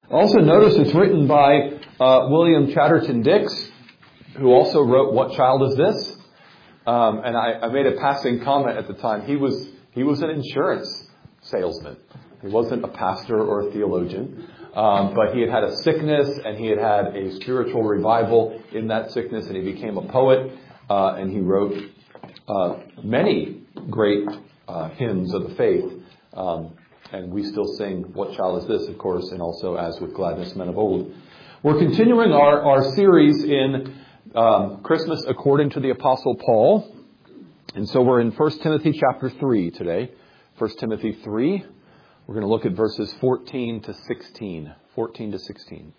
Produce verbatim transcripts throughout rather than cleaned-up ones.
Also notice it's written by uh, William Chatterton Dix, who also wrote What Child Is This? Um, and I, I made a passing comment at the time. He was he was an insurance salesman. He wasn't a pastor or a theologian. Um, but he had had a sickness, and he had had a spiritual revival in that sickness, and he became a poet, uh, and he wrote uh, many great uh, hymns of the faith. Um, and we still sing What Child Is This, of course, and also As With Gladness Men of Old. We're continuing our, our series in um, Christmas according to the Apostle Paul. And so we're in First Timothy chapter three today. First Timothy three. We're going to look at verses fourteen to sixteen. fourteen to sixteen.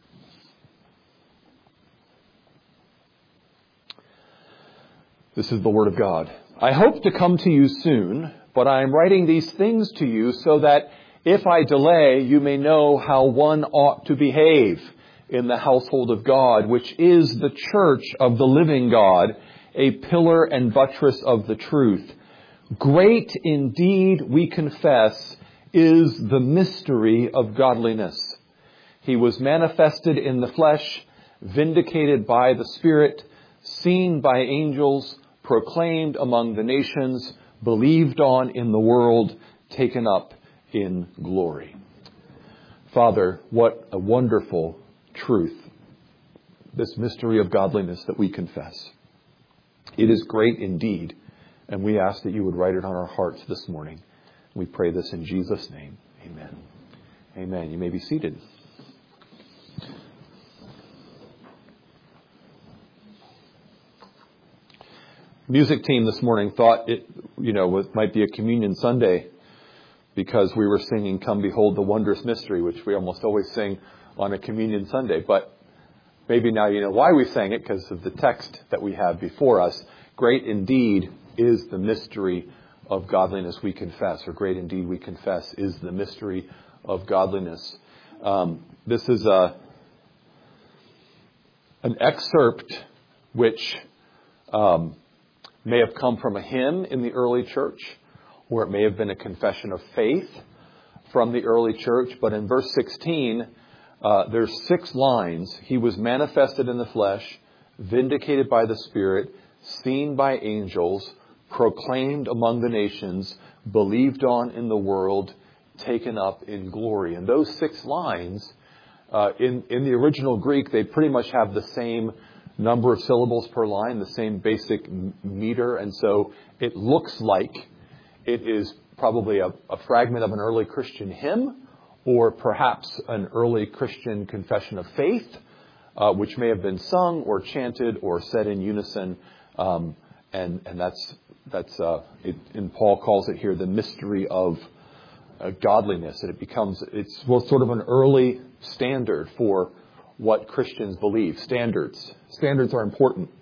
This is the Word of God. I hope to come to you soon, but I am writing these things to you so that if I delay, you may know how one ought to behave in the household of God, which is the church of the living God, a pillar and buttress of the truth. Great indeed, we confess, is the mystery of godliness. He was manifested in the flesh, vindicated by the Spirit, seen by angels, proclaimed among the nations, believed on in the world, taken up in glory. Father, what a wonderful truth, this mystery of godliness that we confess. It is great indeed, and we ask that you would write it on our hearts this morning. We pray this in Jesus' name. Amen. Amen. You may be seated. Music team this morning thought it, you know, it might be a communion Sunday because we were singing Come Behold the Wondrous Mystery, which we almost always sing on a communion Sunday. But maybe now you know why we sang it, because of the text that we have before us. Great indeed is the mystery of godliness we confess, or great indeed we confess is the mystery of godliness. Um, this is a, an excerpt which um, may have come from a hymn in the early church, or it may have been a confession of faith from the early church. But in verse sixteen, uh, there's six lines. He was manifested in the flesh, vindicated by the Spirit, seen by angels, proclaimed among the nations, believed on in the world, taken up in glory. And those six lines, uh, in, in the original Greek, they pretty much have the same number of syllables per line, the same basic meter. And so it looks like it is probably a, a fragment of an early Christian hymn, or perhaps an early Christian confession of faith, uh, which may have been sung or chanted or said in unison. Um, and, and that's That's uh, it, and Paul calls it here the mystery of uh, godliness, and it becomes it's well sort of an early standard for what Christians believe. Standards, standards are important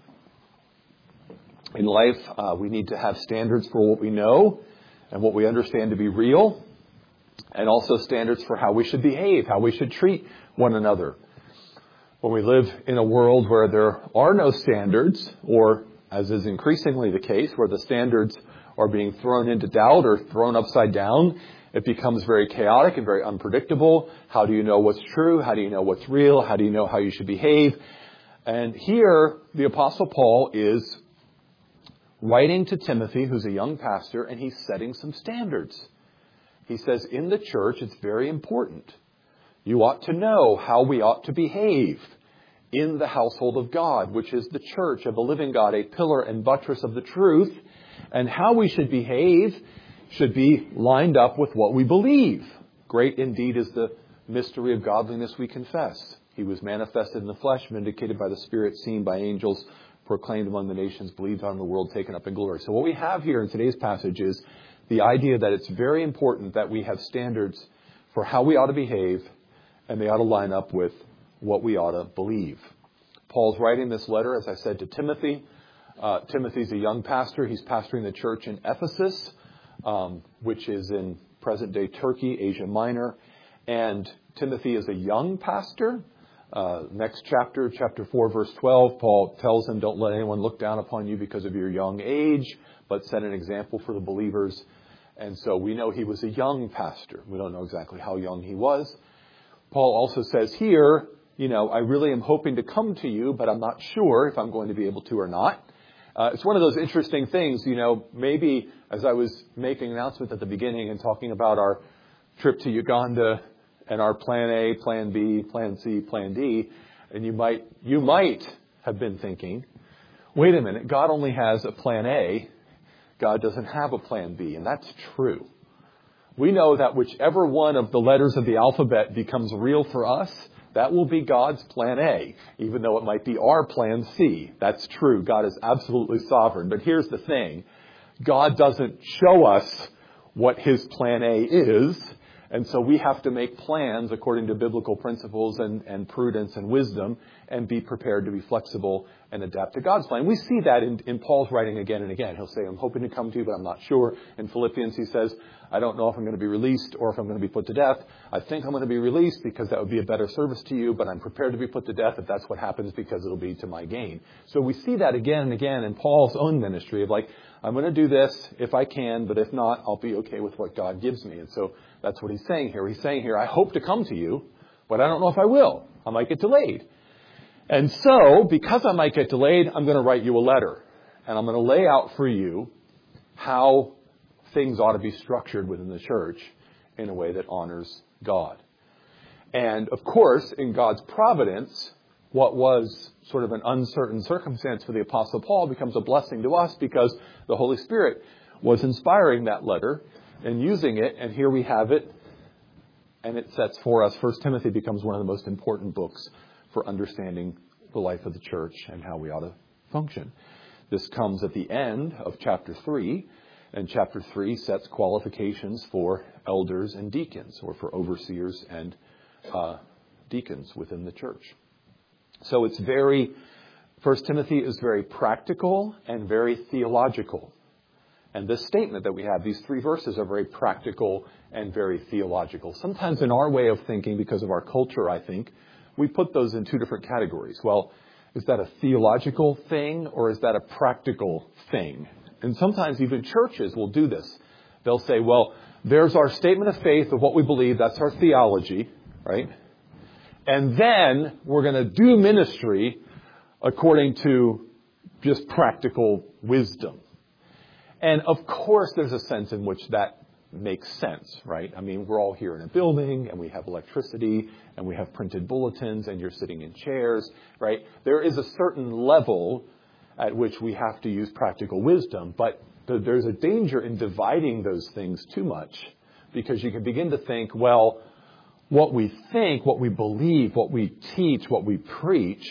in life. Uh, we need to have standards for what we know and what we understand to be real, and also standards for how we should behave, how we should treat one another. When we live in a world where there are no standards, or as is increasingly the case, where the standards are being thrown into doubt or thrown upside down, it becomes very chaotic and very unpredictable. How do you know what's true? How do you know what's real? How do you know how you should behave? And here, the Apostle Paul is writing to Timothy, who's a young pastor, and he's setting some standards. He says, in the church, it's very important. You ought to know how we ought to behave in the household of God, which is the church of the living God, a pillar and buttress of the truth. And how we should behave should be lined up with what we believe. Great indeed is the mystery of godliness we confess. He was manifested in the flesh, vindicated by the Spirit, seen by angels, proclaimed among the nations, believed on in the world, taken up in glory. So what we have here in today's passage is the idea that it's very important that we have standards for how we ought to behave, and they ought to line up with what we ought to believe. Paul's writing this letter, as I said, to Timothy. Uh, Timothy's a young pastor. He's pastoring the church in Ephesus, um, which is in present-day Turkey, Asia Minor. And Timothy is a young pastor. Uh, next chapter, chapter four, verse twelve, Paul tells him, don't let anyone look down upon you because of your young age, but set an example for the believers. And so we know he was a young pastor. We don't know exactly how young he was. Paul also says here, you know, I really am hoping to come to you, but I'm not sure if I'm going to be able to or not. Uh, it's one of those interesting things, you know, maybe as I was making an announcement at the beginning and talking about our trip to Uganda and our plan A, plan B, plan C, plan D, and you might, you might have been thinking, wait a minute, God only has a plan A. God doesn't have a plan B. And that's true. We know that whichever one of the letters of the alphabet becomes real for us, that will be God's plan A, even though it might be our plan C. That's true. God is absolutely sovereign. But here's the thing. God doesn't show us what his plan A is. And so we have to make plans according to biblical principles and, and prudence and wisdom and be prepared to be flexible and adapt to God's plan. We see that in, in Paul's writing again and again. He'll say, I'm hoping to come to you, but I'm not sure. In Philippians, he says, I don't know if I'm going to be released or if I'm going to be put to death. I think I'm going to be released because that would be a better service to you, but I'm prepared to be put to death if that's what happens because it'll be to my gain. So we see that again and again in Paul's own ministry of like, I'm going to do this if I can, but if not, I'll be okay with what God gives me. And so that's what he's saying here. He's saying here, I hope to come to you, but I don't know if I will. I might get delayed. And so, because I might get delayed, I'm going to write you a letter. And I'm going to lay out for you how things ought to be structured within the church in a way that honors God. And, of course, in God's providence, what was sort of an uncertain circumstance for the Apostle Paul becomes a blessing to us because the Holy Spirit was inspiring that letter and using it. And here we have it. And it sets for us, First Timothy becomes one of the most important books for understanding the life of the church and how we ought to function. This comes at the end of chapter three. And chapter three sets qualifications for elders and deacons, or for overseers and uh, deacons within the church. So it's very, First Timothy is very practical and very theological. And this statement that we have, these three verses are very practical and very theological. Sometimes in our way of thinking, because of our culture, I think, we put those in two different categories. Well, is that a theological thing or is that a practical thing? And sometimes even churches will do this. They'll say, well, there's our statement of faith of what we believe. That's our theology, right? And then we're going to do ministry according to just practical wisdom. And of course, there's a sense in which that makes sense, right? I mean, we're all here in a building and we have electricity and we have printed bulletins and you're sitting in chairs, right? There is a certain level at which we have to use practical wisdom, but there's a danger in dividing those things too much because you can begin to think, well, what we think, what we believe, what we teach, what we preach,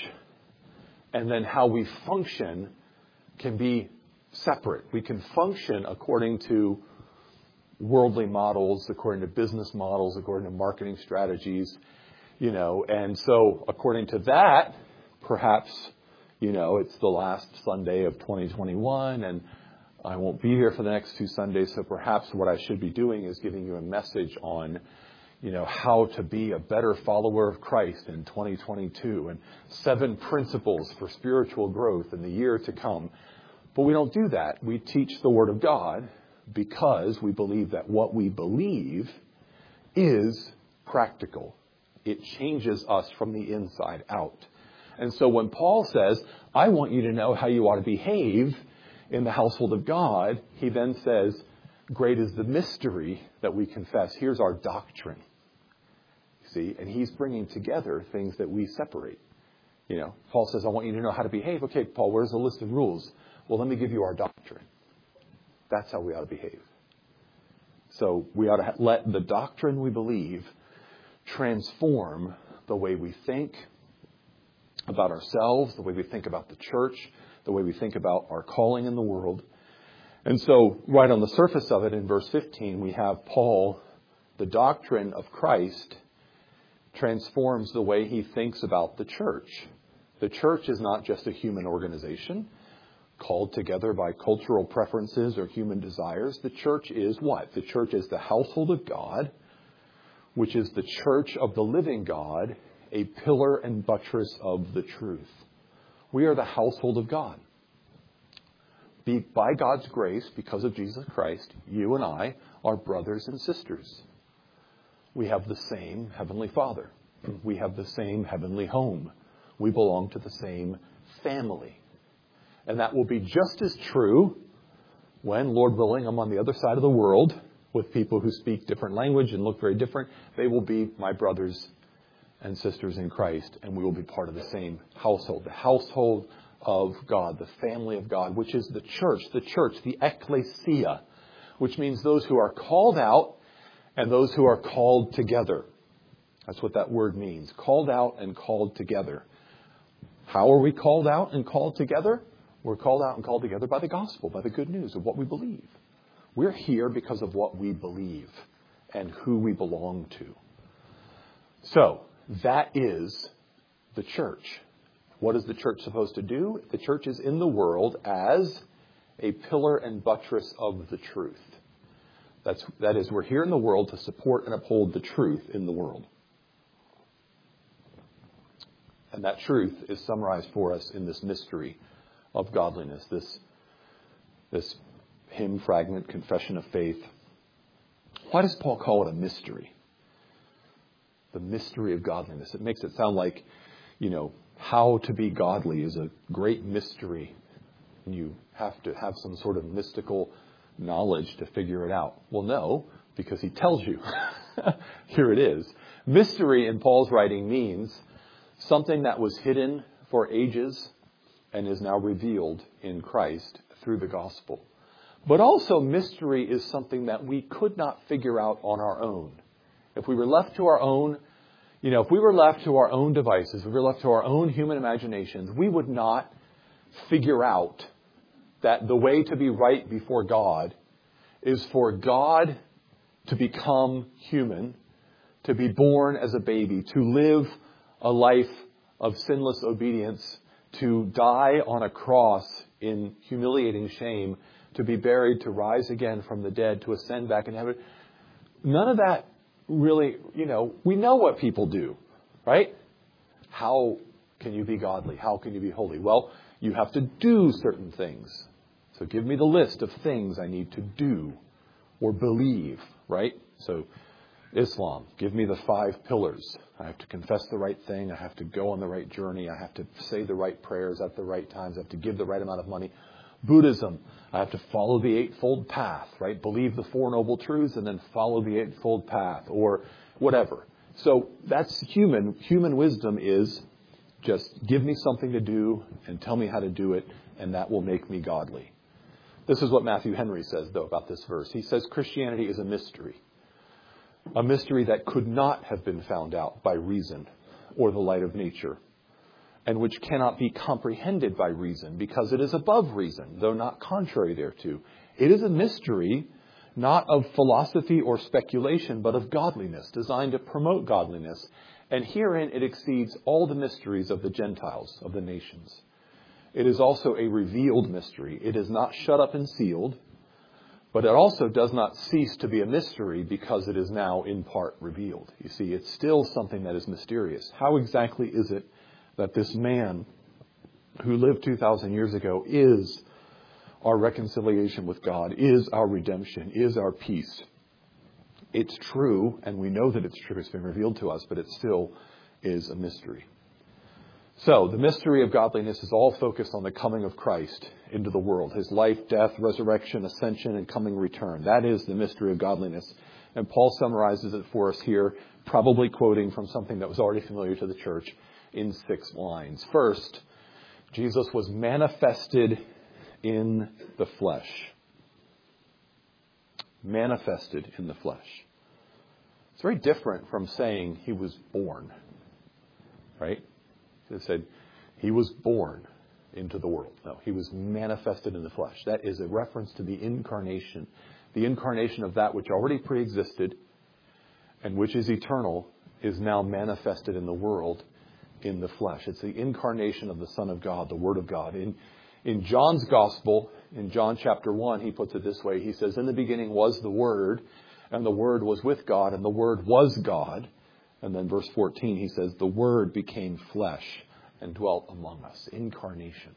and then how we function can be separate. We can function according to worldly models, according to business models, according to marketing strategies, you know, and so according to that, perhaps, you know, it's the last Sunday of twenty twenty-one and I won't be here for the next two Sundays, so perhaps what I should be doing is giving you a message on, you know, how to be a better follower of Christ in twenty twenty-two and seven principles for spiritual growth in the year to come. But we don't do that. We teach the Word of God because we believe that what we believe is practical. It changes us from the inside out. And so when Paul says, I want you to know how you ought to behave in the household of God, he then says, great is the mystery that we confess. Here's our doctrine. See, and he's bringing together things that we separate. You know, Paul says, I want you to know how to behave. Okay, Paul, where's the list of rules? Well, let me give you our doctrine. That's how we ought to behave. So we ought to let the doctrine we believe transform the way we think about ourselves, the way we think about the church, the way we think about our calling in the world. And so right on the surface of it, in verse fifteen, we have Paul, the doctrine of Christ transforms the way he thinks about the church. The church is not just a human organization called together by cultural preferences or human desires. The church is what? The church is the household of God, which is the church of the living God, a pillar and buttress of the truth. We are the household of God. Be, by God's grace, because of Jesus Christ, you and I are brothers and sisters. We have the same Heavenly Father. We have the same heavenly home. We belong to the same family. And that will be just as true when, Lord willing, I'm on the other side of the world with people who speak different language and look very different. They will be my brothers and sisters in Christ, and we will be part of the same household, the household of God, the family of God, which is the church, the church, the ecclesia, which means those who are called out and those who are called together. That's what that word means, called out and called together. How are we called out and called together? We're called out and called together by the gospel, by the good news of what we believe. We're here because of what we believe and who we belong to. So, that is the church. What is the church supposed to do? The church is in the world as a pillar and buttress of the truth. That's, that is, we're here in the world to support and uphold the truth in the world. And that truth is summarized for us in this mystery of godliness, this, this hymn fragment, Confession of Faith. Why does Paul call it a mystery? The mystery of godliness. It makes it sound like, you know, how to be godly is a great mystery. And you have to have some sort of mystical knowledge to figure it out. Well, no, because he tells you. Here it is. Mystery in Paul's writing means something that was hidden for ages and is now revealed in Christ through the gospel. But also mystery is something that we could not figure out on our own. If we were left to our own, you know, if we were left to our own devices, if we were left to our own human imaginations, we would not figure out that the way to be right before God is for God to become human, to be born as a baby, to live a life of sinless obedience, to die on a cross in humiliating shame, to be buried, to rise again from the dead, to ascend back in heaven. None of that really, you know, we know what people do, right? How can you be godly? How can you be holy? Well, you have to do certain things. So give me the list of things I need to do or believe, right? So Islam, give me the five pillars. I have to confess the right thing. I have to go on the right journey. I have to say the right prayers at the right times. I have to give the right amount of money. Buddhism, I have to follow the Eightfold Path, right? Believe the Four Noble Truths and then follow the Eightfold Path or whatever. So that's human. Human wisdom is just give me something to do and tell me how to do it, and that will make me godly. This is what Matthew Henry says, though, about this verse. He says Christianity is a mystery. A mystery that could not have been found out by reason or the light of nature, and which cannot be comprehended by reason because it is above reason, though not contrary thereto. It is a mystery not of philosophy or speculation, but of godliness, designed to promote godliness. And herein it exceeds all the mysteries of the Gentiles, of the nations. It is also a revealed mystery. It is not shut up and sealed, but it also does not cease to be a mystery because it is now in part revealed. You see, it's still something that is mysterious. How exactly is it that this man who lived two thousand years ago is our reconciliation with God, is our redemption, is our peace? It's true, and we know that it's true. It's been revealed to us, but it still is a mystery. So, the mystery of godliness is all focused on the coming of Christ into the world. His life, death, resurrection, ascension, and coming return. That is the mystery of godliness. And Paul summarizes it for us here, probably quoting from something that was already familiar to the church in six lines. First, Jesus was manifested in the flesh. Manifested in the flesh. It's very different from saying he was born. Right? It said he was born into the world. No, he was manifested in the flesh. That is a reference to the incarnation. The incarnation of that which already preexisted and which is eternal is now manifested in the world in the flesh. It's the incarnation of the Son of God, the Word of God. In, in John's Gospel, in John chapter one, he puts it this way. He says, in the beginning was the Word, and the Word was with God, and the Word was God. And then verse fourteen, he says, the Word became flesh and dwelt among us. Incarnation.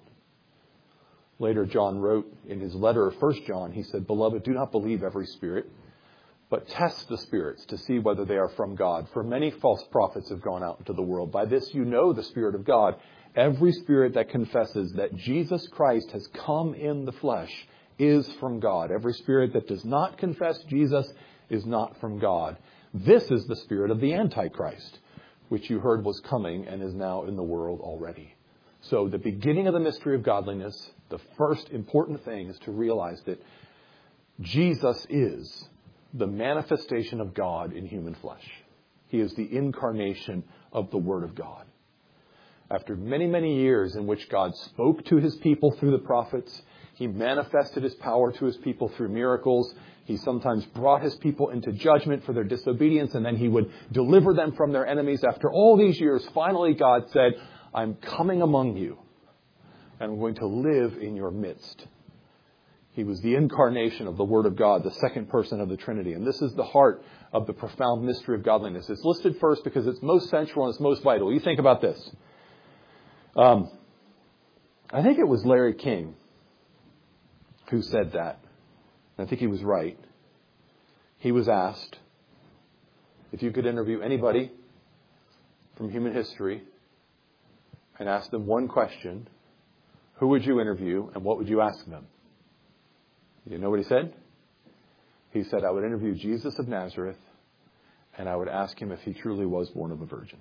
Later, John wrote in his letter of First John, he said, beloved, do not believe every spirit, but test the spirits to see whether they are from God. For many false prophets have gone out into the world. By this you know the Spirit of God. Every spirit that confesses that Jesus Christ has come in the flesh is from God. Every spirit that does not confess Jesus is not from God. This is the spirit of the Antichrist, which you heard was coming and is now in the world already. So the beginning of the mystery of godliness, the first important thing is to realize that Jesus is the manifestation of God in human flesh. He is the incarnation of the Word of God. After many, many years in which God spoke to his people through the prophets, he manifested his power to his people through miracles. He sometimes brought his people into judgment for their disobedience, and then he would deliver them from their enemies. After all these years, finally God said, I'm coming among you, and I'm going to live in your midst. He was the incarnation of the Word of God, the second person of the Trinity. And this is the heart of the profound mystery of godliness. It's listed first because it's most central and it's most vital. You think about this. Um, I think it was Larry King who said that. I think he was right. He was asked if you could interview anybody from human history and ask them one question, who would you interview and what would you ask them? You know what he said? He said, I would interview Jesus of Nazareth and I would ask him if he truly was born of a virgin.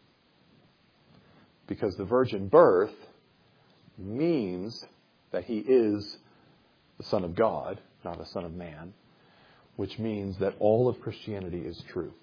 Because the virgin birth means that he is the Son of God, not a son of man, which means that all of Christianity is true.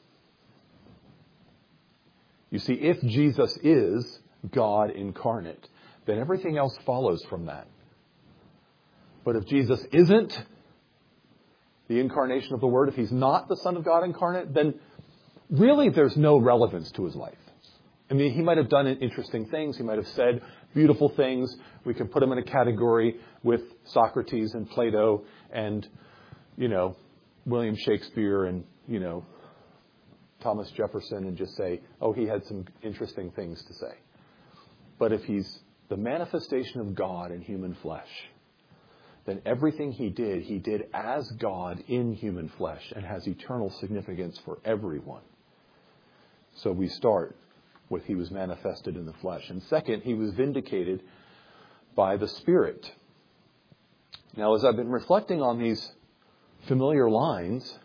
You see, if Jesus is God incarnate, then everything else follows from that. But if Jesus isn't the incarnation of the Word, if he's not the Son of God incarnate, then really there's no relevance to his life. I mean, he might have done interesting things. He might have said beautiful things. We can put him in a category with Socrates and Plato and, you know, William Shakespeare and, you know, Thomas Jefferson and just say, oh, he had some interesting things to say. But if he's the manifestation of God in human flesh, then everything he did, he did as God in human flesh and has eternal significance for everyone. So we start with he was manifested in the flesh. And second, he was vindicated by the Spirit. Now, as I've been reflecting on these familiar lines,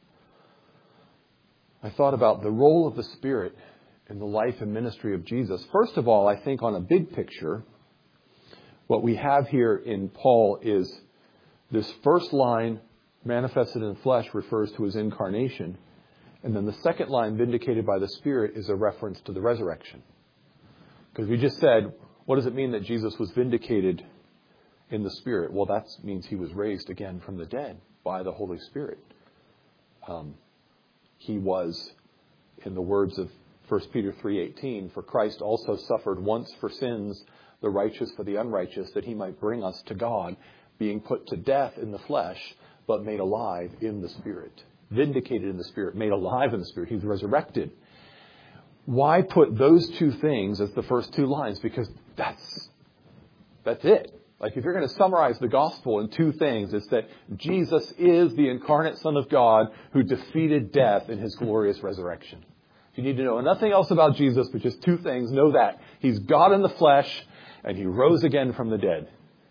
I thought about the role of the Spirit in the life and ministry of Jesus. First of all, I think on a big picture, what we have here in Paul is this first line, manifested in flesh, refers to his incarnation. And then the second line, vindicated by the Spirit, is a reference to the resurrection. Because we just said, what does it mean that Jesus was vindicated in the Spirit? Well, that means he was raised again from the dead by the Holy Spirit. Um, he was, in the words of First Peter three eighteen, for Christ also suffered once for sins, the righteous for the unrighteous, that he might bring us to God, being put to death in the flesh, but made alive in the Spirit. Vindicated in the Spirit, made alive in the Spirit. He's resurrected. Why put those two things as the first two lines? Because that's that's it. Like if you're going to summarize the gospel in two things, it's that Jesus is the incarnate Son of God who defeated death in his glorious resurrection. If you need to know nothing else about Jesus, but just two things, know that. He's God in the flesh and he rose again from the dead.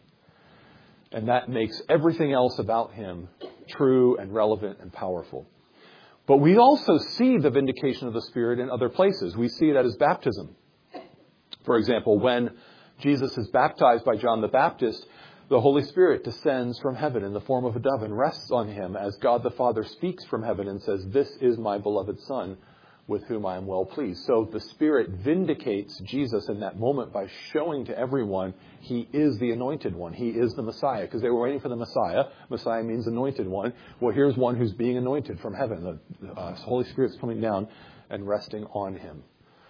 And that makes everything else about him true and relevant and powerful. But we also see the vindication of the Spirit in other places. We see it at his baptism. For example, when Jesus is baptized by John the Baptist, the Holy Spirit descends from heaven in the form of a dove and rests on him as God the Father speaks from heaven and says, "This is my beloved Son, with whom I am well pleased." So the Spirit vindicates Jesus in that moment by showing to everyone he is the anointed one. He is the Messiah, because they were waiting for the Messiah. Messiah means anointed one. Well, here's one who's being anointed from heaven. The uh, Holy Spirit's coming down and resting on him.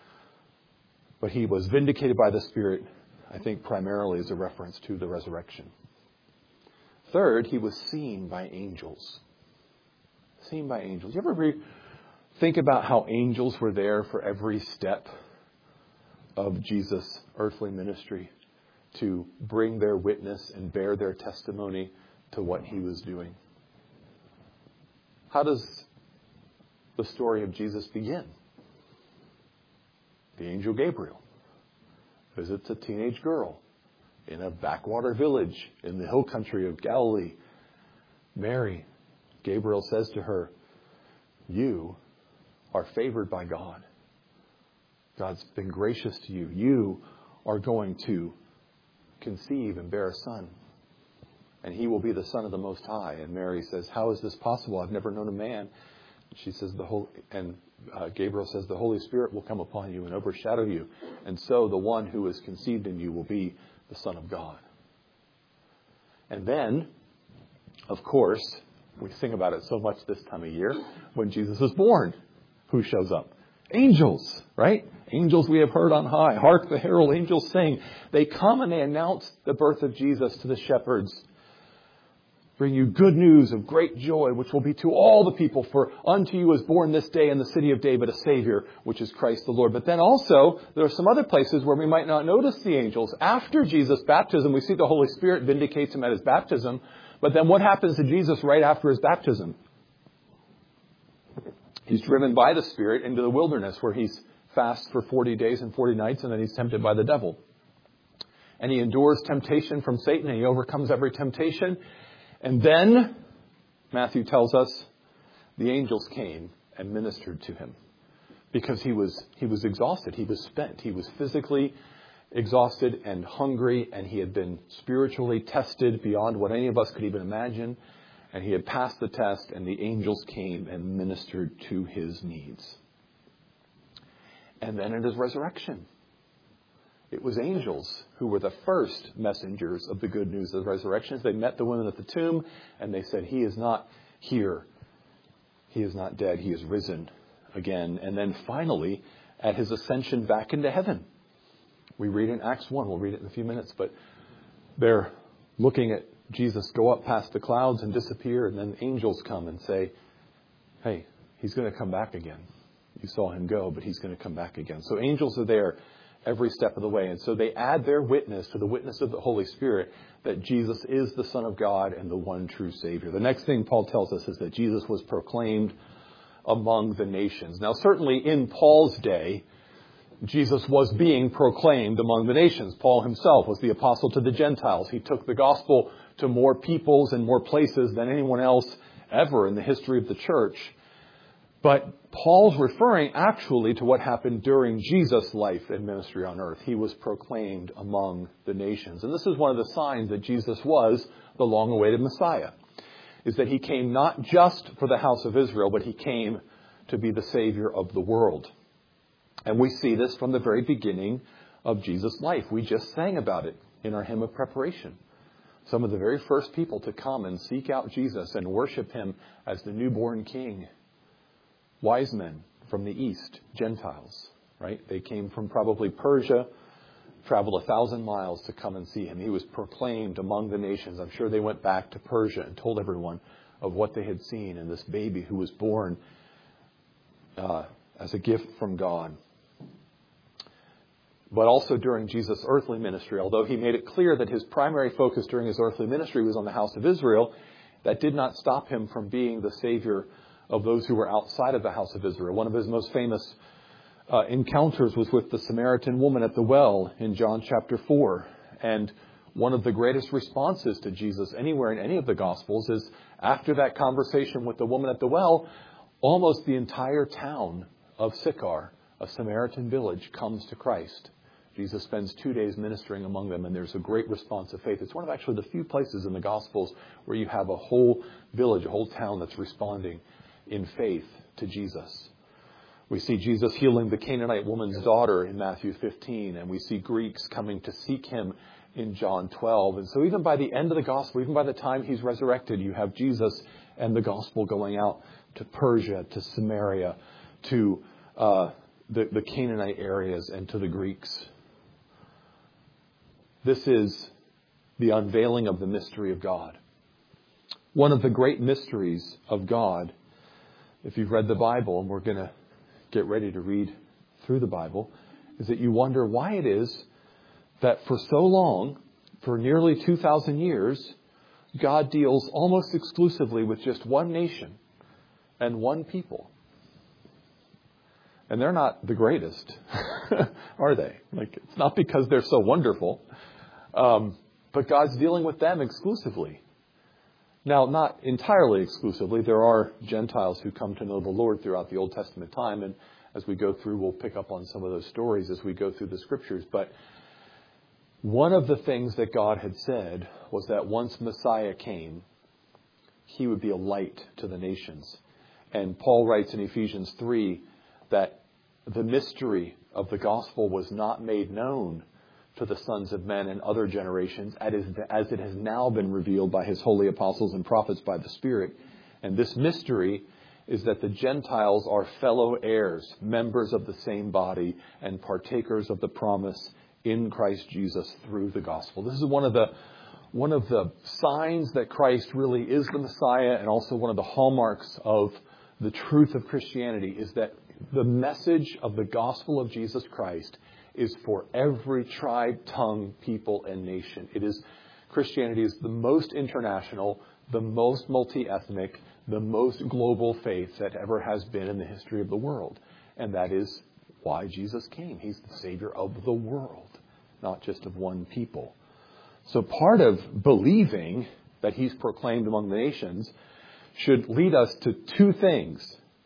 But he was vindicated by the Spirit, I think primarily as a reference to the resurrection. Third, he was seen by angels. Seen by angels. You ever re- think about how angels were there for every step of Jesus' earthly ministry to bring their witness and bear their testimony to what he was doing? How does the story of Jesus begin? The angel Gabriel visits a teenage girl in a backwater village in the hill country of Galilee. Mary, Gabriel says to her, you are favored by God. God's been gracious to you. You are going to conceive and bear a son. And he will be the Son of the Most High. And Mary says, how is this possible? I've never known a man. She says, the whole, and uh, Gabriel says, the Holy Spirit will come upon you and overshadow you. And so the one who is conceived in you will be the Son of God. And then, of course, we sing about it so much this time of year, when Jesus is born, who shows up? Angels, right? Angels we have heard on high. Hark the herald angels sing. They come and they announce the birth of Jesus to the shepherds. Bring you good news of great joy, which will be to all the people. For unto you is born this day in the city of David a Savior, which is Christ the Lord. But then also, there are some other places where we might not notice the angels. After Jesus' baptism, we see the Holy Spirit vindicates him at his baptism. But then what happens to Jesus right after his baptism? He's driven by the Spirit into the wilderness where he's fasts for forty days and forty nights, and then he's tempted by the devil. And he endures temptation from Satan, and he overcomes every temptation. And then, Matthew tells us, the angels came and ministered to him. Because he was he was exhausted. He was spent. He was physically exhausted and hungry, and he had been spiritually tested beyond what any of us could even imagine. And he had passed the test, and the angels came and ministered to his needs. And then at his resurrection, it was angels who were the first messengers of the good news of the resurrection. They met the women at the tomb, and they said, he is not here. He is not dead. He is risen again. And then finally, at his ascension back into heaven. We read in Acts one. We'll read it in a few minutes. But they're looking at Jesus go up past the clouds and disappear. And then angels come and say, hey, he's going to come back again. You saw him go, but he's going to come back again. So angels are there every step of the way. And so they add their witness to the witness of the Holy Spirit that Jesus is the Son of God and the one true Savior. The next thing Paul tells us is that Jesus was proclaimed among the nations. Now, certainly in Paul's day, Jesus was being proclaimed among the nations. Paul himself was the apostle to the Gentiles. He took the gospel to more peoples and more places than anyone else ever in the history of the church. But Paul's referring actually to what happened during Jesus' life and ministry on earth. He was proclaimed among the nations. And this is one of the signs that Jesus was the long-awaited Messiah, is that he came not just for the house of Israel, but he came to be the Savior of the world. And we see this from the very beginning of Jesus' life. We just sang about it in our hymn of preparation. Some of the very first people to come and seek out Jesus and worship him as the newborn king. Wise men from the east, Gentiles, right? They came from probably Persia, traveled a thousand miles to come and see him. He was proclaimed among the nations. I'm sure they went back to Persia and told everyone of what they had seen in this baby who was born uh, as a gift from God. But also during Jesus' earthly ministry, although he made it clear that his primary focus during his earthly ministry was on the house of Israel, that did not stop him from being the Savior of those who were outside of the house of Israel. One of his most famous uh, encounters was with the Samaritan woman at the well in John chapter four. And one of the greatest responses to Jesus anywhere in any of the Gospels is after that conversation with the woman at the well, almost the entire town of Sychar, a Samaritan village, comes to Christ. Jesus spends two days ministering among them, and there's a great response of faith. It's one of actually the few places in the Gospels where you have a whole village, a whole town that's responding in faith to Jesus. We see Jesus healing the Canaanite woman's daughter in Matthew fifteen, and we see Greeks coming to seek him in John twelve. And so even by the end of the gospel, even by the time he's resurrected, you have Jesus and the gospel going out to Persia, to Samaria, to uh, the, the Canaanite areas, and to the Greeks. This is the unveiling of the mystery of God. One of the great mysteries of God, if you've read the Bible, and we're going to get ready to read through the Bible, is that you wonder why it is that for so long, for nearly two thousand years, God deals almost exclusively with just one nation and one people. And they're not the greatest, are they? Like, it's not because they're so wonderful. Um, but God's dealing with them exclusively. Now, not entirely exclusively. There are Gentiles who come to know the Lord throughout the Old Testament time. And as we go through, we'll pick up on some of those stories as we go through the Scriptures. But one of the things that God had said was that once Messiah came, he would be a light to the nations. And Paul writes in Ephesians three that the mystery of the gospel was not made known to the sons of men in other generations, as it has now been revealed by his holy apostles and prophets by the Spirit. And this mystery is that the Gentiles are fellow heirs, members of the same body, and partakers of the promise in Christ Jesus through the gospel. This is one of the one of the signs that Christ really is the Messiah, and also one of the hallmarks of the truth of Christianity is that the message of the gospel of Jesus Christ is for every tribe, tongue, people, and nation. It is, Christianity is the most international, the most multi-ethnic, the most global faith that ever has been in the history of the world. And that is why Jesus came. He's the Savior of the world, not just of one people. So part of believing that he's proclaimed among the nations should lead us to two things.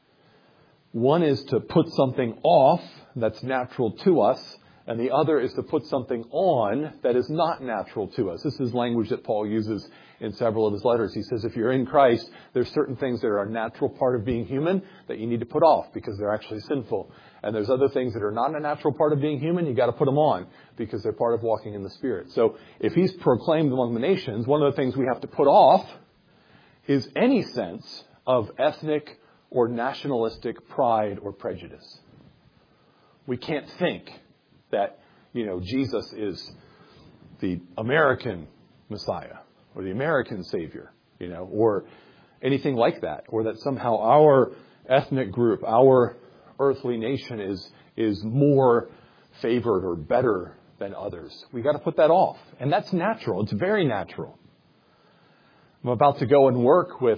One is to put something off that's natural to us, and the other is to put something on that is not natural to us. This is language that Paul uses in several of his letters. He says if you're in Christ, there's certain things that are a natural part of being human that you need to put off because they're actually sinful. And there's other things that are not a natural part of being human, you got to put them on because they're part of walking in the Spirit. So if he's proclaimed among the nations, one of the things we have to put off is any sense of ethnic or nationalistic pride or prejudice. We can't think that, you know, Jesus is the American Messiah or the American Savior, you know, or anything like that, or that somehow our ethnic group, our earthly nation is is more favored or better than others. We've got to put that off. And that's natural. It's very natural. I'm about to go and work with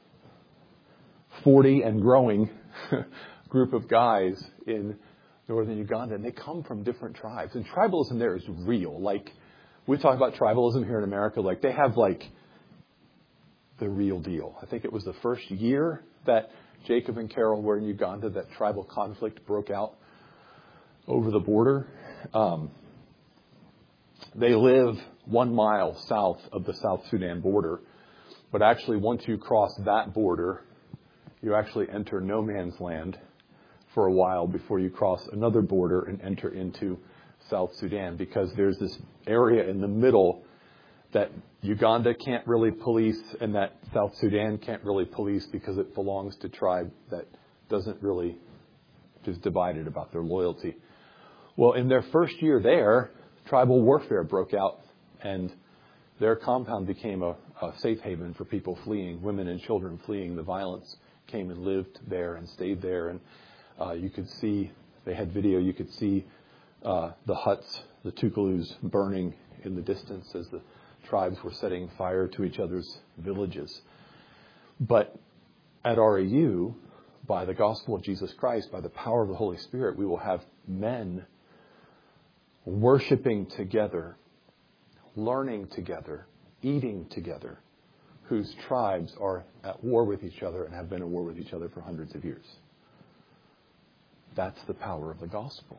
forty and growing group of guys in northern Uganda, and they come from different tribes. And tribalism there is real. Like, we talk about tribalism here in America, like they have like the real deal. I think it was the first year that Jacob and Carol were in Uganda that tribal conflict broke out over the border. Um, they live one mile south of the South Sudan border. But actually, once you cross that border, you actually enter no man's land for a while before you cross another border and enter into South Sudan, because there's this area in the middle that Uganda can't really police and that South Sudan can't really police because it belongs to a tribe that doesn't really, is divided about their loyalty. Well, in their first year there, tribal warfare broke out, and their compound became a, a safe haven for people fleeing, women and children fleeing the violence, came and lived there and stayed there. And uh, you could see, they had video, you could see uh, the huts, the tukulus burning in the distance as the tribes were setting fire to each other's villages. But at R A U, by the gospel of Jesus Christ, by the power of the Holy Spirit, we will have men worshiping together, learning together, eating together, whose tribes are at war with each other and have been at war with each other for hundreds of years. That's the power of the gospel.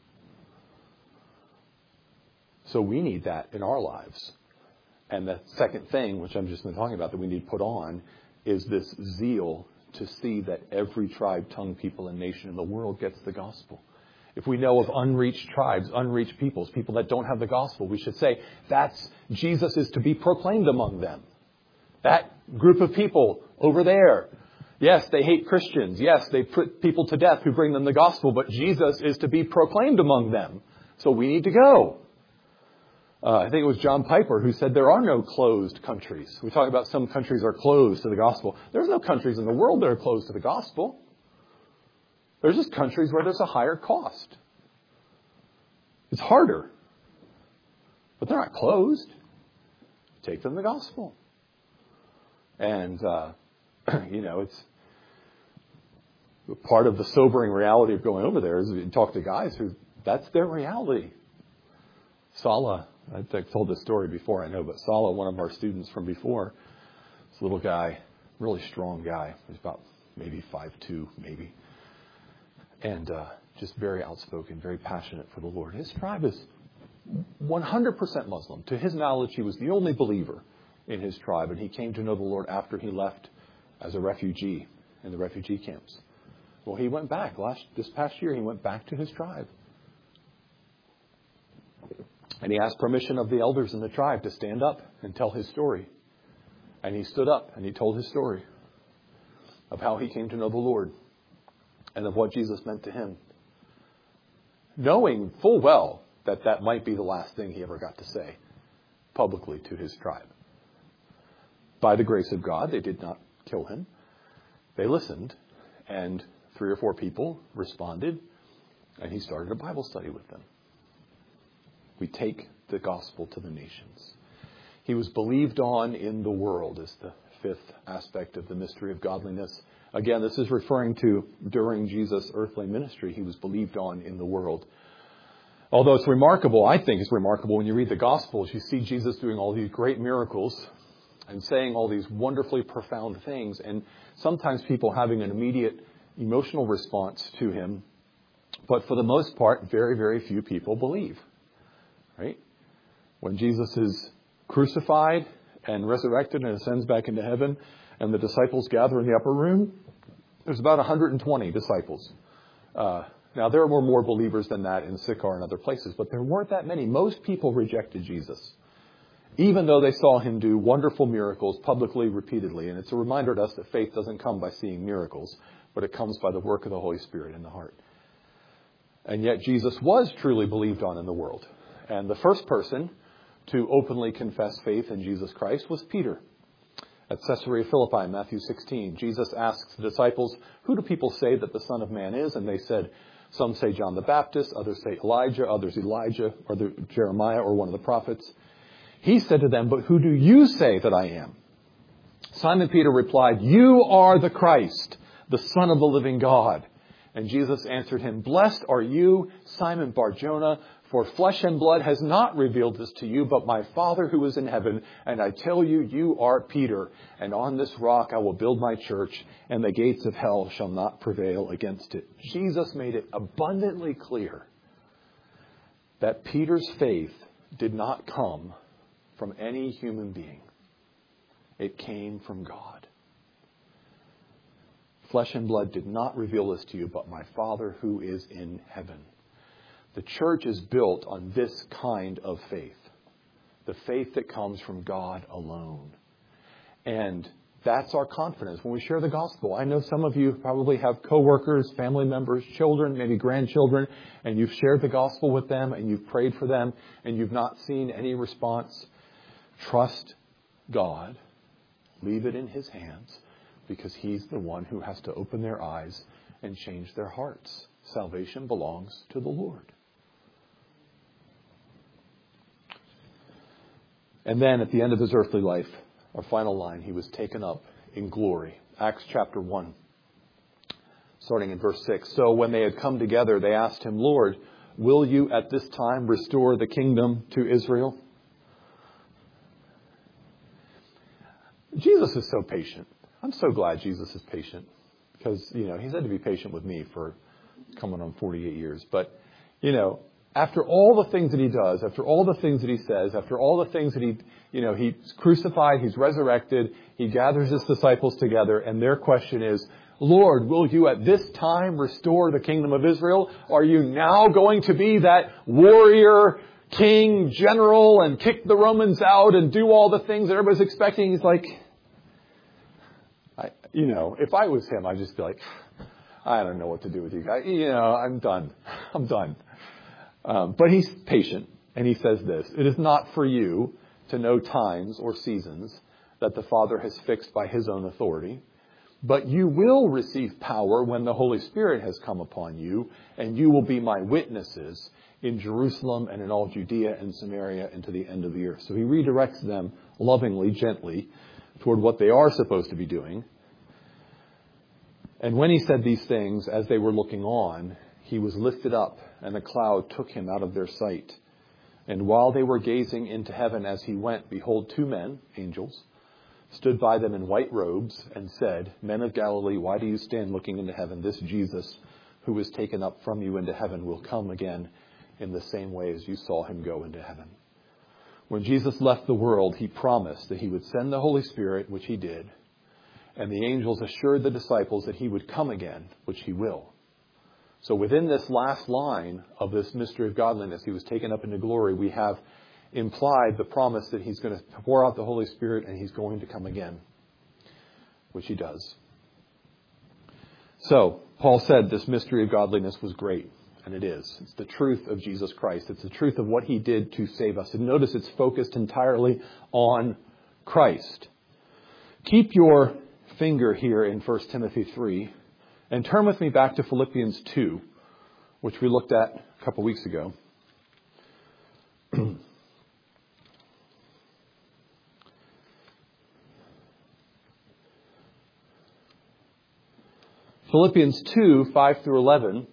So we need that in our lives. And the second thing, which I'm just been talking about, that we need to put on, is this zeal to see that every tribe, tongue, people, and nation in the world gets the gospel. If we know of unreached tribes, unreached peoples, people that don't have the gospel, we should say, that's, Jesus is to be proclaimed among them. That group of people over there, yes, they hate Christians. Yes, they put people to death who bring them the gospel, but Jesus is to be proclaimed among them. So we need to go. Uh, I think it was John Piper who said there are no closed countries. We talk about some countries are closed to the gospel. There's no countries in the world that are closed to the gospel. There's just countries where there's a higher cost. It's harder. But they're not closed. Take them the gospel. And, uh, you know, it's part of the sobering reality of going over there is you talk to guys who, that's their reality. Sala, I've told this story before, I know, but Sala, one of our students from before, this little guy, really strong guy. He's about maybe five two, maybe. And uh, just very outspoken, very passionate for the Lord. His tribe is one hundred percent Muslim. To his knowledge, he was the only believer in his tribe, and he came to know the Lord after he left as a refugee in the refugee camps. Well, he went back. Last this past year, he went back to his tribe. And he asked permission of the elders in the tribe to stand up and tell his story. And he stood up and he told his story of how he came to know the Lord and of what Jesus meant to him, knowing full well that that might be the last thing he ever got to say publicly to his tribe. By the grace of God, they did not kill him. They listened, and three or four people responded, and he started a Bible study with them. We take the gospel to the nations. He was believed on in the world is the fifth aspect of the mystery of godliness. Again, this is referring to during Jesus' earthly ministry, he was believed on in the world. Although it's remarkable, I think it's remarkable when you read the Gospels, you see Jesus doing all these great miracles and saying all these wonderfully profound things, and sometimes people having an immediate emotional response to him. But for the most part, very, very few people believe. Right? When Jesus is crucified and resurrected and ascends back into heaven, and the disciples gather in the upper room, there's about one hundred twenty disciples. Uh, now, there were more believers than that in Sychar and other places, but there weren't that many. Most people rejected Jesus, even though they saw him do wonderful miracles publicly, repeatedly. And it's a reminder to us that faith doesn't come by seeing miracles, but it comes by the work of the Holy Spirit in the heart. And yet Jesus was truly believed on in the world. And the first person to openly confess faith in Jesus Christ was Peter. At Caesarea Philippi, Matthew sixteen, Jesus asks the disciples, "Who do people say that the Son of Man is?" And they said, some say John the Baptist, others say Elijah, others Elijah, or the Jeremiah, or one of the prophets. He said to them, "But who do you say that I am?" Simon Peter replied, "You are the Christ, the Son of the living God." And Jesus answered him, "Blessed are you, Simon Bar-Jonah, for flesh and blood has not revealed this to you, but my Father who is in heaven. And I tell you, you are Peter, and on this rock I will build my church, and the gates of hell shall not prevail against it." Jesus made it abundantly clear that Peter's faith did not come from any human being. It came from God. Flesh and blood did not reveal this to you, but my Father who is in heaven. The church is built on this kind of faith. The faith that comes from God alone. And that's our confidence when we share the gospel. I know some of you probably have coworkers, family members, children, maybe grandchildren, and you've shared the gospel with them and you've prayed for them and you've not seen any response. Trust God. Leave it in His hands, because He's the one who has to open their eyes and change their hearts. Salvation belongs to the Lord. And then at the end of his earthly life, our final line, he was taken up in glory. Acts chapter one, starting in verse six. "So when they had come together, they asked him, 'Lord, will you at this time restore the kingdom to Israel?'" Jesus is so patient. I'm so glad Jesus is patient, because, you know, he's had to be patient with me for coming on forty-eight years. But, you know, after all the things that he does, after all the things that he says, after all the things that he, you know, he's crucified, he's resurrected, he gathers his disciples together, and their question is, "Lord, will you at this time restore the kingdom of Israel? Are you now going to be that warrior, king, general, and kick the Romans out and do all the things that everybody's expecting?" He's like, I, you know, if I was him, I'd just be like, "I don't know what to do with you guys. You know, I'm done. I'm done." Um, but he's patient, and he says this: "It is not for you to know times or seasons that the Father has fixed by His own authority, but you will receive power when the Holy Spirit has come upon you, and you will be my witnesses in Jerusalem and in all Judea and Samaria and to the end of the earth." So he redirects them lovingly, gently, toward what they are supposed to be doing. And when he said these things, as they were looking on, he was lifted up, and a cloud took him out of their sight. And while they were gazing into heaven as he went, behold, two men, angels, stood by them in white robes and said, Men of Galilee, why do you stand looking into heaven? This Jesus, who was taken up from you into heaven, will come again in the same way as you saw him go into heaven. When Jesus left the world, he promised that he would send the Holy Spirit, which he did. And the angels assured the disciples that he would come again, which he will. So within this last line of this mystery of godliness, he was taken up into glory, we have implied the promise that he's going to pour out the Holy Spirit and he's going to come again, which he does. So, Paul said this mystery of godliness was great, and it is. It's the truth of Jesus Christ. It's the truth of what he did to save us. And notice it's focused entirely on Christ. Keep your finger here in First Timothy three and turn with me back to Philippians two, which we looked at a couple weeks ago. Philippians two, five through eleven,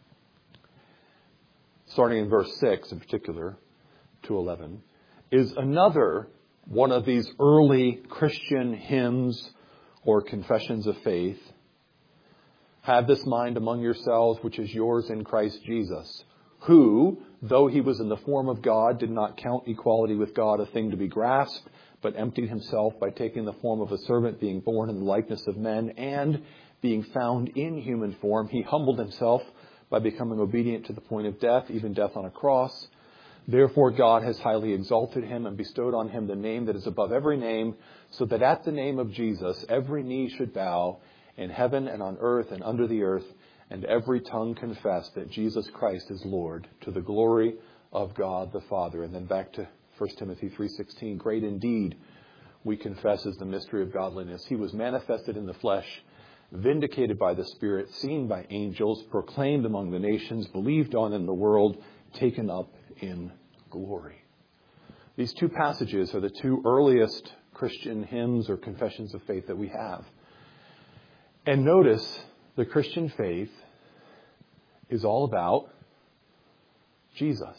starting in verse six in particular, to eleven, is another one of these early Christian hymns or confessions of faith. Have this mind among yourselves, which is yours in Christ Jesus, who, though he was in the form of God, did not count equality with God a thing to be grasped, but emptied himself by taking the form of a servant, being born in the likeness of men, and being found in human form, he humbled himself by becoming obedient to the point of death, even death on a cross. Therefore God has highly exalted him and bestowed on him the name that is above every name, so that at the name of Jesus every knee should bow, in heaven and on earth and under the earth, and every tongue confess that Jesus Christ is Lord, to the glory of God the Father. And then back to First Timothy three sixteen, great indeed, we confess, is the mystery of godliness. He was manifested in the flesh, vindicated by the Spirit, seen by angels, proclaimed among the nations, believed on in the world, taken up in glory. These two passages are the two earliest Christian hymns or confessions of faith that we have. And notice, the Christian faith is all about Jesus.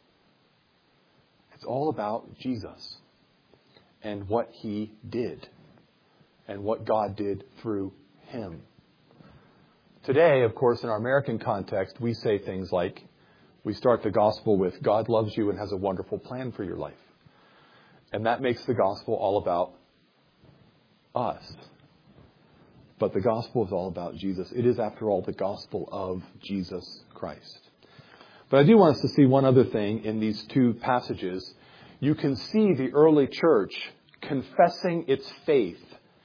It's all about Jesus and what he did and what God did through him. Today, of course, in our American context, we say things like, we start the gospel with, God loves you and has a wonderful plan for your life. And that makes the gospel all about us. But the gospel is all about Jesus. It is, after all, the gospel of Jesus Christ. But I do want us to see one other thing in these two passages. You can see the early church confessing its faith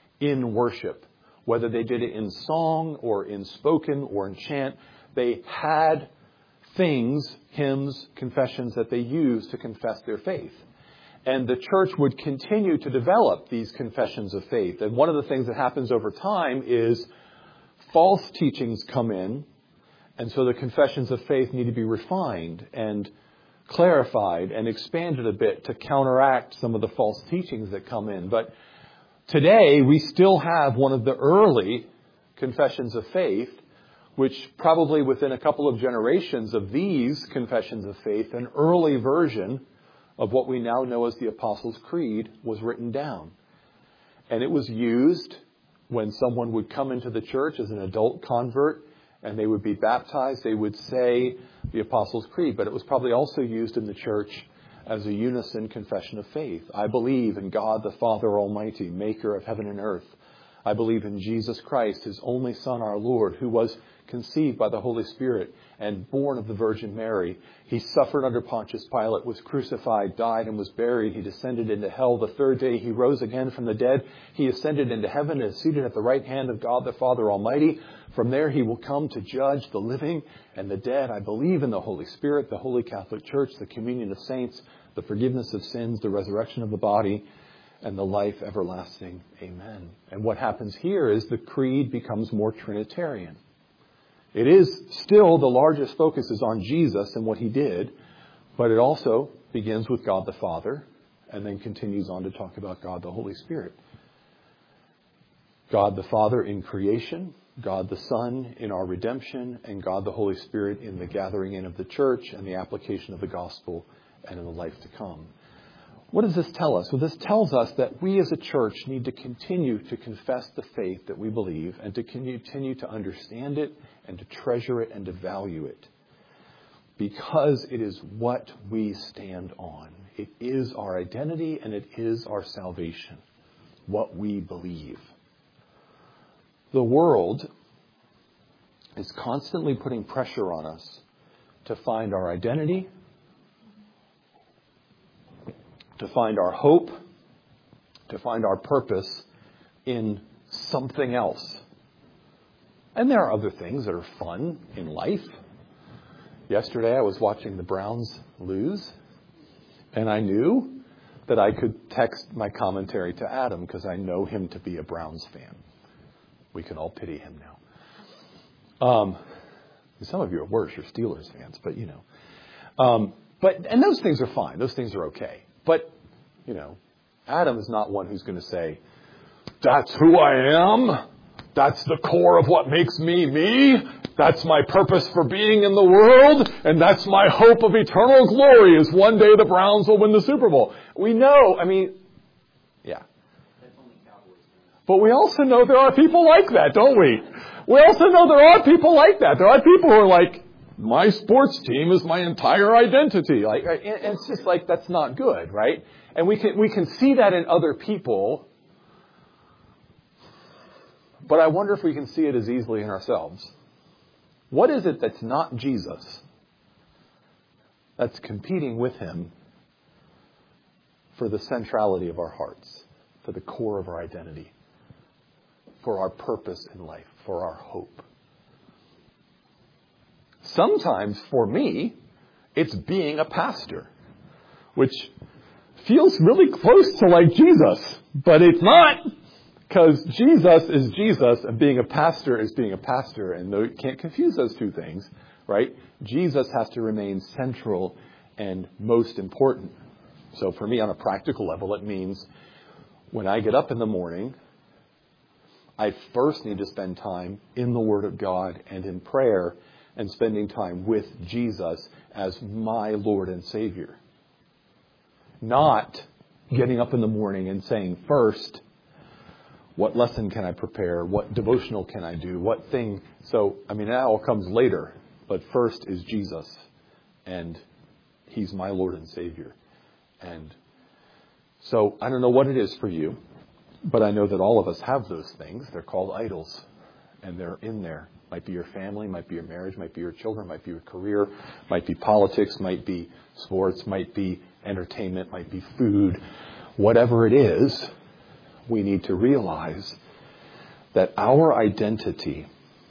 in worship. Whether they did it in song or in spoken or in chant, they had things, hymns, confessions that they used to confess their faith. And the church would continue to develop these confessions of faith. And one of the things that happens over time is false teachings come in. And so the confessions of faith need to be refined and clarified and expanded a bit to counteract some of the false teachings that come in. But today, we still have one of the early confessions of faith, which probably within a couple of generations of these confessions of faith, an early version of what we now know as the Apostles' Creed was written down. And it was used when someone would come into the church as an adult convert and they would be baptized. They would say the Apostles' Creed, but it was probably also used in the church as a unison confession of faith. I believe in God the Father Almighty, maker of heaven and earth. I believe in Jesus Christ, his only Son, our Lord, who was conceived by the Holy Spirit and born of the Virgin Mary. He suffered under Pontius Pilate, was crucified, died, and was buried. He descended into hell. The third day he rose again from the dead. He ascended into heaven and is seated at the right hand of God the Father Almighty. From there he will come to judge the living and the dead. I believe in the Holy Spirit, the Holy Catholic Church, the communion of saints, the forgiveness of sins, the resurrection of the body, and the life everlasting. Amen. And what happens here is the creed becomes more Trinitarian. It is still, the largest focus is on Jesus and what he did, but it also begins with God the Father and then continues on to talk about God the Holy Spirit. God the Father in creation, God the Son in our redemption, and God the Holy Spirit in the gathering in of the church and the application of the gospel and in the life to come. What does this tell us? Well, this tells us that we as a church need to continue to confess the faith that we believe and to continue to understand it and to treasure it and to value it, because it is what we stand on. It is our identity and it is our salvation, what we believe. The world is constantly putting pressure on us to find our identity, to find our hope, to find our purpose in something else. And there are other things that are fun in life. Yesterday I was watching the Browns lose, and I knew that I could text my commentary to Adam because I know him to be a Browns fan. We can all pity him now. Um, some of you are worse, you're Steelers fans, but you know. Um, but and those things are fine. Those things are okay. But, you know, Adam is not one who's going to say, that's who I am. That's the core of what makes me me. That's my purpose for being in the world. And that's my hope of eternal glory is one day the Browns will win the Super Bowl. We know, I mean, yeah. But we also know there are people like that, don't we? We also know there are people like that. There are people who are like, my sports team is my entire identity. Like, and it's just like, that's not good, right? And we can, we can see that in other people. But I wonder if we can see it as easily in ourselves. What is it that's not Jesus that's competing with him for the centrality of our hearts, for the core of our identity, for our purpose in life, for our hope? Sometimes, for me, it's being a pastor, which feels really close to like Jesus, but it's not, because Jesus is Jesus and being a pastor is being a pastor, and you can't confuse those two things, right? Jesus has to remain central and most important. So for me, on a practical level, it means when I get up in the morning, I first need to spend time in the Word of God and in prayer and spending time with Jesus as my Lord and Savior. Not getting up in the morning and saying, first, what lesson can I prepare? What devotional can I do? What thing? So, I mean, that all comes later. But first is Jesus. And He's my Lord and Savior. And so, I don't know what it is for you, but I know that all of us have those things. They're called idols. And they're in there. Might be your family, might be your marriage, might be your children, might be your career, might be politics, might be sports, might be entertainment, might be food. Whatever it is, we need to realize that our identity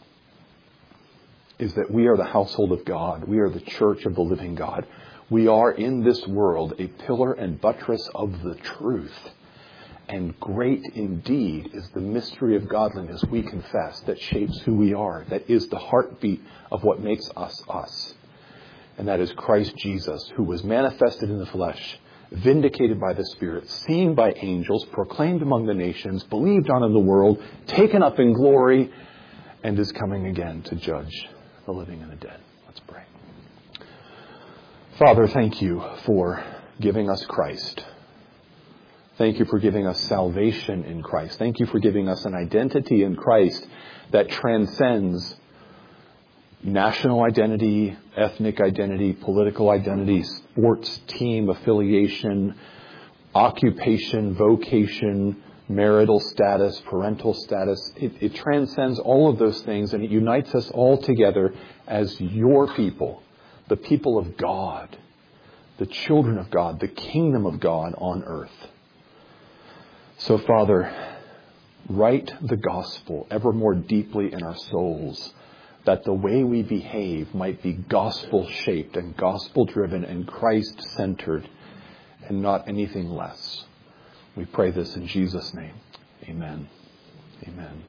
is that we are the household of God. We are the church of the living God. We are in this world a pillar and buttress of the truth. And great indeed is the mystery of godliness we confess that shapes who we are, that is the heartbeat of what makes us us. And that is Christ Jesus, who was manifested in the flesh, vindicated by the Spirit, seen by angels, proclaimed among the nations, believed on in the world, taken up in glory, and is coming again to judge the living and the dead. Let's pray. Father, thank you for giving us Christ. Thank you for giving us salvation in Christ. Thank you for giving us an identity in Christ that transcends national identity, ethnic identity, political identity, sports team affiliation, occupation, vocation, marital status, parental status. It, it transcends all of those things, and it unites us all together as your people, the people of God, the children of God, the kingdom of God on earth. So, Father, write the gospel ever more deeply in our souls, that the way we behave might be gospel-shaped and gospel-driven and Christ-centered and not anything less. We pray this in Jesus' name. Amen. Amen.